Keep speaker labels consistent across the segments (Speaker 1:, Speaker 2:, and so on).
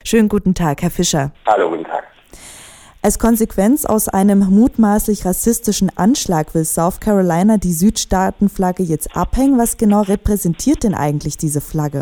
Speaker 1: Schönen guten Tag, Herr Fischer.
Speaker 2: Hallo, guten Tag.
Speaker 1: Als Konsequenz aus einem mutmaßlich rassistischen Anschlag will South Carolina die Südstaatenflagge jetzt abhängen. Was genau repräsentiert denn eigentlich diese Flagge?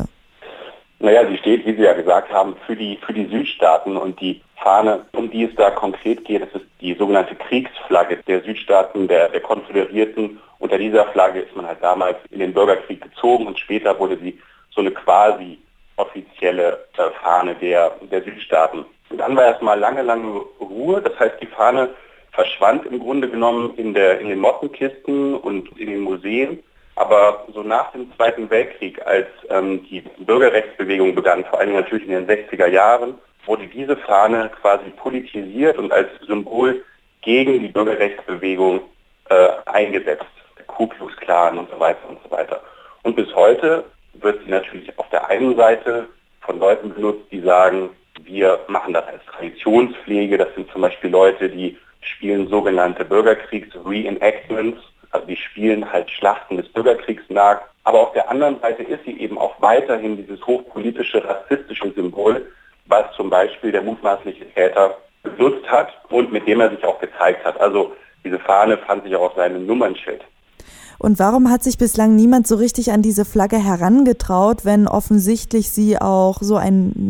Speaker 2: Naja, sie steht, wie Sie ja gesagt haben, für die Südstaaten, und die Fahne, um die es da konkret geht, das ist die sogenannte Kriegsflagge der Südstaaten, der Konföderierten. Unter dieser Flagge ist man halt damals in den Bürgerkrieg gezogen und später wurde sie so eine quasi offizielle Fahne der Südstaaten. Und dann war erstmal lange Ruhe, das heißt, die Fahne verschwand im Grunde genommen in den Mottenkisten und in den Museen. Aber so nach dem Zweiten Weltkrieg, als die Bürgerrechtsbewegung begann, vor allem natürlich in den 60er Jahren, wurde diese Fahne quasi politisiert und als Symbol gegen die Bürgerrechtsbewegung eingesetzt. Der Ku Klux Klan und so weiter und so weiter. Und bis heute wird sie natürlich auf der einen Seite von Leuten benutzt, die sagen, wir machen das als Traditionspflege. Das sind zum Beispiel Leute, die spielen sogenannte Bürgerkriegs-Reenactments. Also die spielen halt Schlachten des Bürgerkriegs nach. Aber auf der anderen Seite ist sie eben auch weiterhin dieses hochpolitische, rassistische Symbol, was zum Beispiel der mutmaßliche Täter benutzt hat und mit dem er sich auch gezeigt hat. Also diese Fahne fand sich auch auf seinem Nummernschild.
Speaker 1: Und warum hat sich bislang niemand so richtig an diese Flagge herangetraut, wenn offensichtlich sie auch so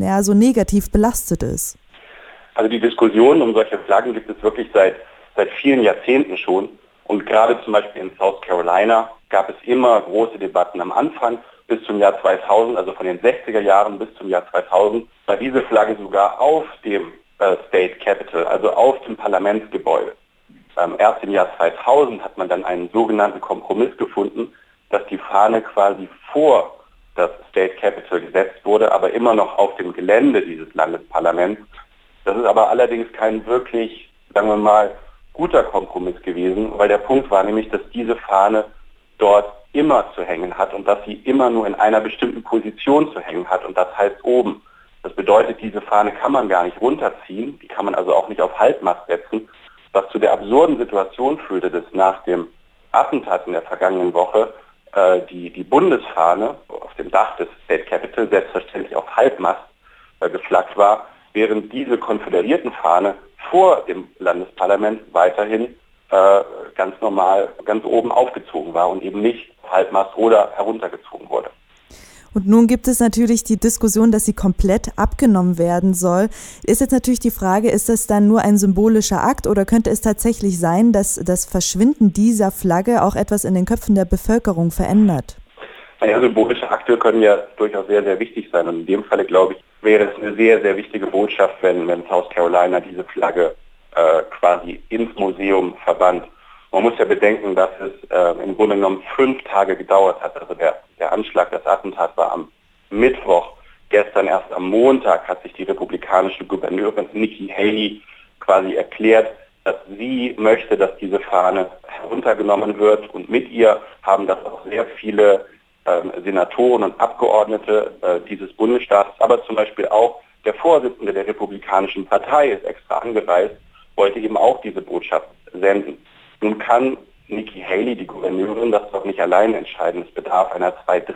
Speaker 1: negativ belastet ist?
Speaker 2: Also die Diskussion um solche Flaggen gibt es wirklich seit vielen Jahrzehnten schon. Und gerade zum Beispiel in South Carolina gab es immer große Debatten am Anfang bis zum Jahr 2000, also von den 60er Jahren bis zum Jahr 2000, war diese Flagge sogar auf dem State Capitol, also auf dem Parlamentsgebäude. Erst im Jahr 2000 hat man dann einen sogenannten Kompromiss gefunden, dass die Fahne quasi vor das State Capitol gesetzt wurde, aber immer noch auf dem Gelände dieses Landesparlaments. Das ist aber allerdings kein wirklich, sagen wir mal, guter Kompromiss gewesen, weil der Punkt war nämlich, dass diese Fahne dort immer zu hängen hat und dass sie immer nur in einer bestimmten Position zu hängen hat, und das heißt oben. Das bedeutet, diese Fahne kann man gar nicht runterziehen, die kann man also auch nicht auf Halbmast setzen, was zu der absurden Situation führte, dass nach dem Attentat in der vergangenen Woche die Bundesfahne auf dem Dach des State Capitol selbstverständlich auf Halbmast geflaggt war, während diese konföderierten Fahne vor dem Landesparlament weiterhin ganz normal ganz oben aufgezogen war und eben nicht auf Halbmast oder heruntergezogen wurde.
Speaker 1: Und nun gibt es natürlich die Diskussion, dass sie komplett abgenommen werden soll. Ist jetzt natürlich die Frage, ist das dann nur ein symbolischer Akt oder könnte es tatsächlich sein, dass das Verschwinden dieser Flagge auch etwas in den Köpfen der Bevölkerung verändert?
Speaker 2: Ja, symbolische Akte können ja durchaus sehr, sehr wichtig sein. Und in dem Falle, glaube ich, wäre es eine sehr, sehr wichtige Botschaft, wenn South Carolina diese Flagge quasi ins Museum verbannt. Man muss ja bedenken, dass es im Grunde genommen 5 Tage gedauert hat. Also der Anschlag, das Attentat war am Mittwoch. Gestern erst am Montag hat sich die republikanische Gouverneurin Nikki Haley quasi erklärt, dass sie möchte, dass diese Fahne heruntergenommen wird. Und mit ihr haben das auch sehr viele Senatoren und Abgeordnete dieses Bundesstaates, aber zum Beispiel auch der Vorsitzende der Republikanischen Partei ist extra angereist, wollte eben auch diese Botschaft senden. Nun kann Nikki Haley, die Gouverneurin, das doch nicht alleine entscheiden. Es bedarf einer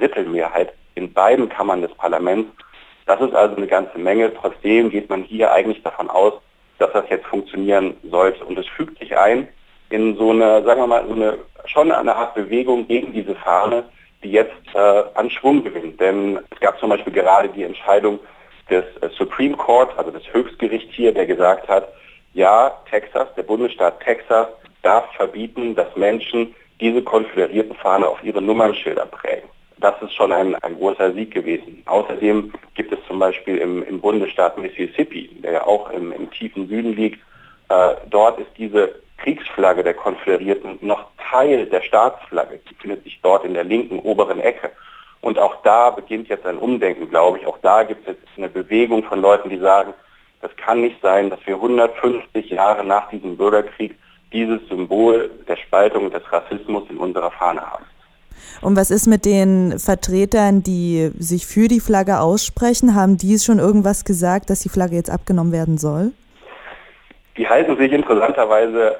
Speaker 2: 2/3 in beiden Kammern des Parlaments. Das ist also eine ganze Menge. Trotzdem geht man hier eigentlich davon aus, dass das jetzt funktionieren sollte. Und es fügt sich ein in so eine, sagen wir mal, schon eine Art Bewegung gegen diese Fahne, die jetzt an Schwung gewinnt. Denn es gab zum Beispiel gerade die Entscheidung des Supreme Court, also des Höchstgerichts hier, der gesagt hat, ja, Texas, der Bundesstaat Texas, darf verbieten, dass Menschen diese konföderierten Fahne auf ihre Nummernschilder prägen. Das ist schon ein großer Sieg gewesen. Außerdem gibt es zum Beispiel im Bundesstaat Mississippi, der ja auch im tiefen Süden liegt, dort ist diese Kriegsflagge der Konföderierten noch Teil der Staatsflagge. Die findet sich dort in der linken oberen Ecke. Und auch da beginnt jetzt ein Umdenken, glaube ich. Auch da gibt es jetzt eine Bewegung von Leuten, die sagen, das kann nicht sein, dass wir 150 Jahre nach diesem Bürgerkrieg dieses Symbol der Spaltung und des Rassismus in unserer Fahne haben.
Speaker 1: Und was ist mit den Vertretern, die sich für die Flagge aussprechen? Haben die schon irgendwas gesagt, dass die Flagge jetzt abgenommen werden soll?
Speaker 2: Die halten sich interessanterweise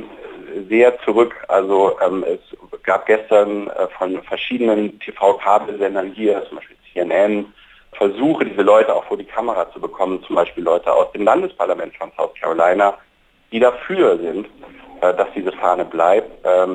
Speaker 2: sehr zurück. Also es gab gestern von verschiedenen TV-Kabelsendern hier, zum Beispiel CNN, versuche, diese Leute auch vor die Kamera zu bekommen, zum Beispiel Leute aus dem Landesparlament von South Carolina, die dafür sind, dass diese Fahne bleibt.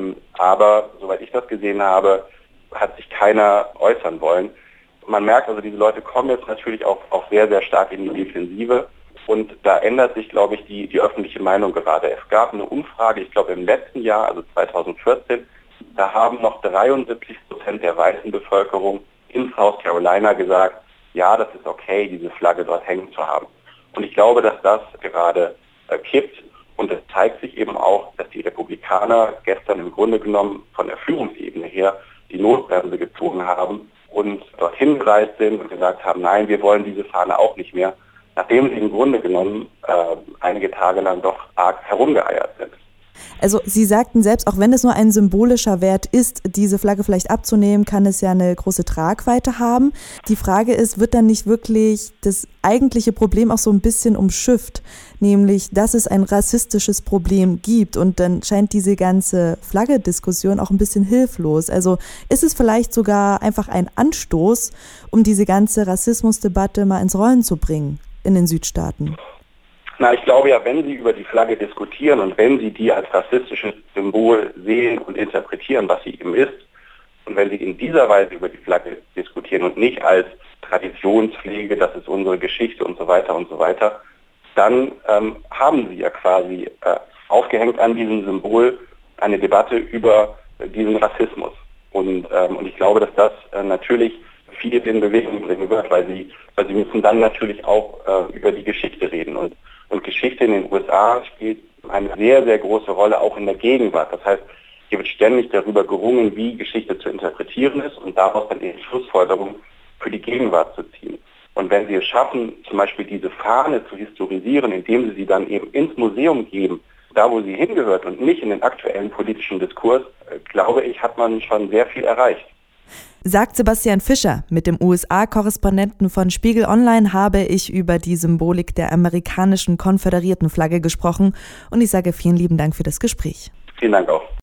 Speaker 2: Aber soweit ich das gesehen habe, hat sich keiner äußern wollen. Man merkt also, diese Leute kommen jetzt natürlich auch sehr, sehr stark in die Defensive. Und da ändert sich, glaube ich, die öffentliche Meinung gerade. Es gab eine Umfrage, ich glaube im letzten Jahr, also 2014, da haben noch 73% der weißen Bevölkerung in South Carolina gesagt, ja, das ist okay, diese Flagge dort hängen zu haben. Und ich glaube, dass das gerade kippt. Und es zeigt sich eben auch, dass die Republikaner gestern im Grunde genommen von der Führungsebene her die Notbremse gezogen haben und dorthin gereist sind und gesagt haben, nein, wir wollen diese Fahne auch nicht mehr, nachdem sie im Grunde genommen einige Tage lang doch arg herumgeeiert sind.
Speaker 1: Also Sie sagten selbst, auch wenn es nur ein symbolischer Wert ist, diese Flagge vielleicht abzunehmen, kann es ja eine große Tragweite haben. Die Frage ist, wird dann nicht wirklich das eigentliche Problem auch so ein bisschen umschifft, nämlich, dass es ein rassistisches Problem gibt und dann scheint diese ganze Flagge-Diskussion auch ein bisschen hilflos. Also ist es vielleicht sogar einfach ein Anstoß, um diese ganze Rassismusdebatte mal ins Rollen zu bringen in den Südstaaten?
Speaker 2: Na, ich glaube ja, wenn Sie über die Flagge diskutieren und wenn Sie die als rassistisches Symbol sehen und interpretieren, was sie eben ist, und wenn Sie in dieser Weise über die Flagge diskutieren und nicht als Traditionspflege, das ist unsere Geschichte und so weiter, dann haben Sie ja quasi aufgehängt an diesem Symbol eine Debatte über diesen Rassismus. Und ich glaube, dass das natürlich viel in Bewegung bringen wird, weil sie müssen dann natürlich auch über die Geschichte reden. Und Geschichte in den USA spielt eine sehr, sehr große Rolle auch in der Gegenwart. Das heißt, hier wird ständig darüber gerungen, wie Geschichte zu interpretieren ist und daraus dann ihre Schlussfolgerung für die Gegenwart zu ziehen. Und wenn Sie es schaffen, zum Beispiel diese Fahne zu historisieren, indem Sie sie dann eben ins Museum geben, da wo sie hingehört und nicht in den aktuellen politischen Diskurs, glaube ich, hat man schon sehr viel erreicht.
Speaker 1: Sagt Sebastian Fischer. Mit dem USA-Korrespondenten von Spiegel Online habe ich über die Symbolik der amerikanischen konföderierten Flagge gesprochen und ich sage vielen lieben Dank für das Gespräch.
Speaker 2: Vielen Dank auch.